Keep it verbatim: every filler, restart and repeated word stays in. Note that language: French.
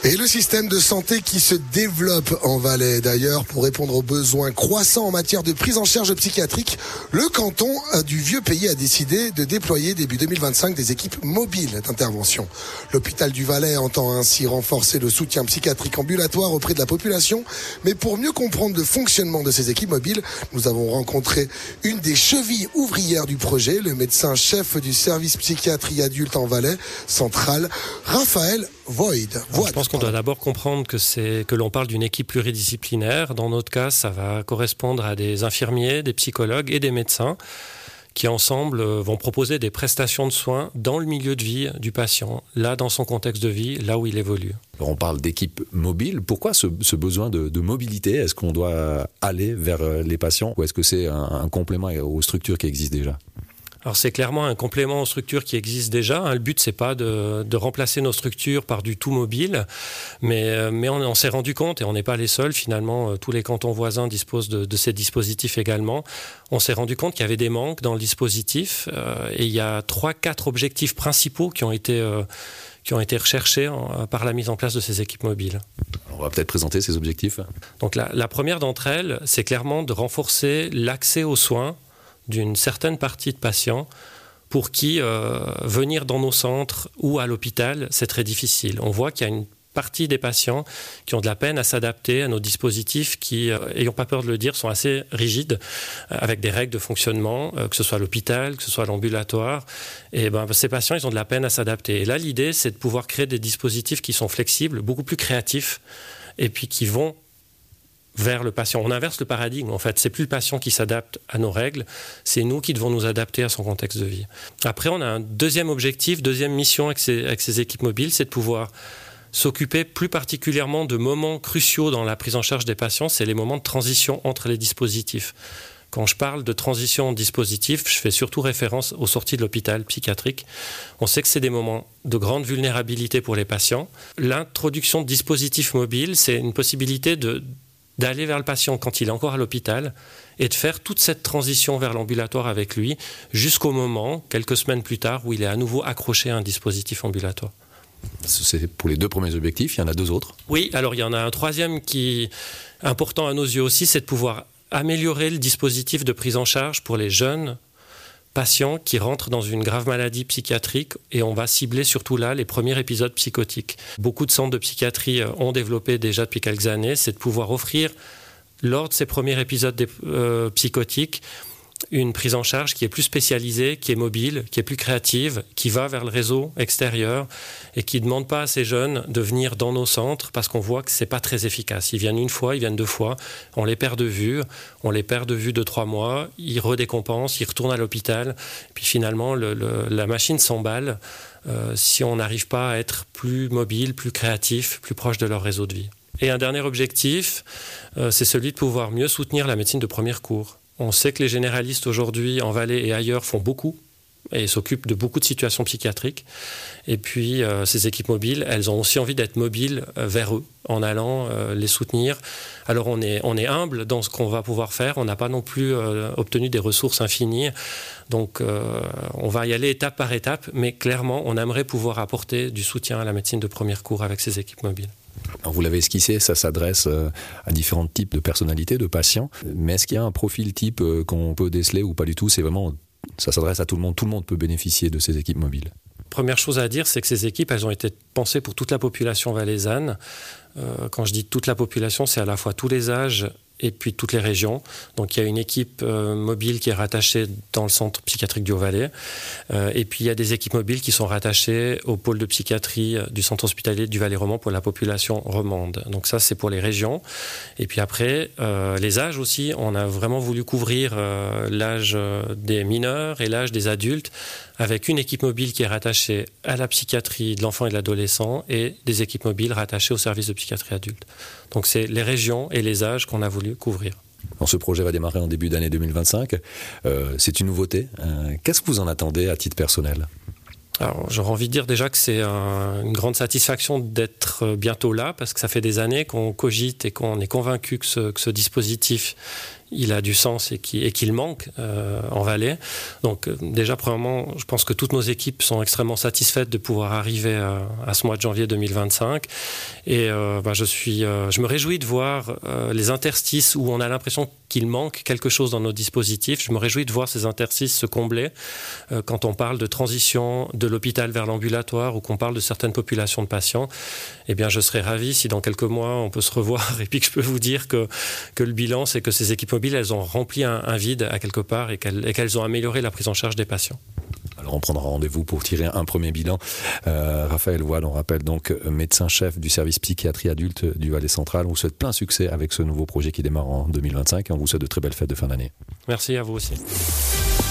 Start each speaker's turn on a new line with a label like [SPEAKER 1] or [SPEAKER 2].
[SPEAKER 1] Et le système de santé qui se développe en Valais. D'ailleurs, pour répondre aux besoins croissants en matière de prise en charge psychiatrique, le canton du Vieux-Pays a décidé de déployer début deux mille vingt-cinq des équipes mobiles d'intervention. L'hôpital du Valais entend ainsi renforcer le soutien psychiatrique ambulatoire auprès de la population. Mais pour mieux comprendre le fonctionnement de ces équipes mobiles, nous avons rencontré une des chevilles ouvrières du projet, le médecin chef du service psychiatrie adulte en Valais central, Raphaël Void.
[SPEAKER 2] Alors, je pense qu'on doit d'abord comprendre que, c'est, que l'on parle d'une équipe pluridisciplinaire. Dans notre cas, ça va correspondre à des infirmiers, des psychologues et des médecins qui ensemble vont proposer des prestations de soins dans le milieu de vie du patient, là dans son contexte de vie, là où il évolue.
[SPEAKER 3] Alors on parle d'équipe mobile. Pourquoi ce, ce besoin de, de mobilité ? Est-ce qu'on doit aller vers les patients ou est-ce que c'est un, un complément aux structures qui existent déjà ?
[SPEAKER 2] Alors c'est clairement un complément aux structures qui existent déjà. Le but, c'est pas de, de remplacer nos structures par du tout mobile, mais, mais on, on s'est rendu compte, et on n'est pas les seuls finalement, tous les cantons voisins disposent de, de ces dispositifs également. On s'est rendu compte qu'il y avait des manques dans le dispositif, euh, et il y a trois, quatre objectifs principaux qui ont été, euh, qui ont été recherchés en, par la mise en place de ces équipes mobiles.
[SPEAKER 3] On va peut-être présenter ces objectifs.
[SPEAKER 2] Donc la, la première d'entre elles, c'est clairement de renforcer l'accès aux soins d'une certaine partie de patients pour qui euh, venir dans nos centres ou à l'hôpital, c'est très difficile. On voit qu'il y a une partie des patients qui ont de la peine à s'adapter à nos dispositifs qui, euh, ayons pas peur de le dire, sont assez rigides, euh, avec des règles de fonctionnement, euh, que ce soit à l'hôpital, que ce soit à l'ambulatoire. Et ben, ces patients, ils ont de la peine à s'adapter. Et là, l'idée, c'est de pouvoir créer des dispositifs qui sont flexibles, beaucoup plus créatifs, et puis qui vont vers le patient. On inverse le paradigme, en fait. C'est plus le patient qui s'adapte à nos règles, c'est nous qui devons nous adapter à son contexte de vie. Après, on a un deuxième objectif, deuxième mission avec ces, avec ces équipes mobiles, c'est de pouvoir s'occuper plus particulièrement de moments cruciaux dans la prise en charge des patients, c'est les moments de transition entre les dispositifs. Quand je parle de transition de dispositif, je fais surtout référence aux sorties de l'hôpital psychiatrique. On sait que c'est des moments de grande vulnérabilité pour les patients. L'introduction de dispositifs mobiles, c'est une possibilité de d'aller vers le patient quand il est encore à l'hôpital et de faire toute cette transition vers l'ambulatoire avec lui jusqu'au moment, quelques semaines plus tard, où il est à nouveau accroché à un dispositif ambulatoire.
[SPEAKER 3] C'est pour les deux premiers objectifs, il y en a deux autres ?
[SPEAKER 2] Oui, alors il y en a un troisième qui est important à nos yeux aussi, c'est de pouvoir améliorer le dispositif de prise en charge pour les jeunes patients qui rentrent dans une grave maladie psychiatrique et on va cibler surtout là les premiers épisodes psychotiques. Beaucoup de centres de psychiatrie ont développé déjà depuis quelques années, c'est de pouvoir offrir lors de ces premiers épisodes euh, psychotiques une prise en charge qui est plus spécialisée, qui est mobile, qui est plus créative, qui va vers le réseau extérieur et qui ne demande pas à ces jeunes de venir dans nos centres parce qu'on voit que ce n'est pas très efficace. Ils viennent une fois, ils viennent deux fois, on les perd de vue, on les perd de vue deux, trois mois, ils redécompensent, ils retournent à l'hôpital, puis finalement le, le, la machine s'emballe euh, si on n'arrive pas à être plus mobile, plus créatif, plus proche de leur réseau de vie. Et un dernier objectif, euh, c'est celui de pouvoir mieux soutenir la médecine de premier recours. On sait que les généralistes aujourd'hui en Valais et ailleurs font beaucoup et s'occupent de beaucoup de situations psychiatriques. Et puis euh, ces équipes mobiles, elles ont aussi envie d'être mobiles euh, vers eux en allant euh, les soutenir. Alors on est, on est humble dans ce qu'on va pouvoir faire. On n'a pas non plus euh, obtenu des ressources infinies. Donc euh, on va y aller étape par étape. Mais clairement, on aimerait pouvoir apporter du soutien à la médecine de premier recours avec ces équipes mobiles.
[SPEAKER 3] Alors vous l'avez esquissé, ça s'adresse à différents types de personnalités, de patients. Mais est-ce qu'il y a un profil type qu'on peut déceler ou pas du tout ? C'est vraiment, ça s'adresse à tout le monde. Tout le monde peut bénéficier de ces équipes mobiles.
[SPEAKER 2] Première chose à dire, c'est que ces équipes, elles ont été pensées pour toute la population valaisanne. Euh, quand je dis toute la population, c'est à la fois tous les âges et puis toutes les régions. Donc il y a une équipe euh, mobile qui est rattachée dans le centre psychiatrique du Haut-Valais. Euh, et puis il y a des équipes mobiles qui sont rattachées au pôle de psychiatrie du centre hospitalier du Valais romand pour la population romande. Donc ça, c'est pour les régions. Et puis après, euh, les âges aussi. On a vraiment voulu couvrir euh, l'âge des mineurs et l'âge des adultes avec une équipe mobile qui est rattachée à la psychiatrie de l'enfant et de l'adolescent et des équipes mobiles rattachées au service de psychiatrie adulte. Donc c'est les régions et les âges qu'on a voulu couvrir.
[SPEAKER 3] Alors, ce projet va démarrer en début d'année deux mille vingt-cinq. Euh, c'est une nouveauté. Euh, qu'est-ce que vous en attendez à titre personnel ?
[SPEAKER 2] Alors, j'aurais envie de dire déjà que c'est un, une grande satisfaction d'être bientôt là, parce que ça fait des années qu'on cogite et qu'on est convaincu que ce, que ce dispositif, il a du sens et qu'il, et qu'il manque euh, en Valais. Donc euh, déjà, premièrement, je pense que toutes nos équipes sont extrêmement satisfaites de pouvoir arriver à, à ce mois de janvier deux mille vingt-cinq. Et euh, bah, je, suis, euh, je me réjouis de voir euh, les interstices où on a l'impression qu'il manque quelque chose dans nos dispositifs. Je me réjouis de voir ces interstices se combler euh, quand on parle de transition de l'hôpital vers l'ambulatoire ou qu'on parle de certaines populations de patients. Eh bien, je serais ravi si dans quelques mois, on peut se revoir et puis que je peux vous dire que, que le bilan, c'est que ces équipes mobiles, elles ont rempli un, un vide à quelque part et qu'elles, et qu'elles ont amélioré la prise en charge des patients.
[SPEAKER 3] Alors on prendra rendez-vous pour tirer un premier bilan. Euh, Raphaël Voile, on rappelle donc médecin-chef du service psychiatrie adulte du Valais central. On vous souhaite plein succès avec ce nouveau projet qui démarre en deux mille vingt-cinq et on vous souhaite de très belles fêtes de fin d'année.
[SPEAKER 2] Merci à vous aussi.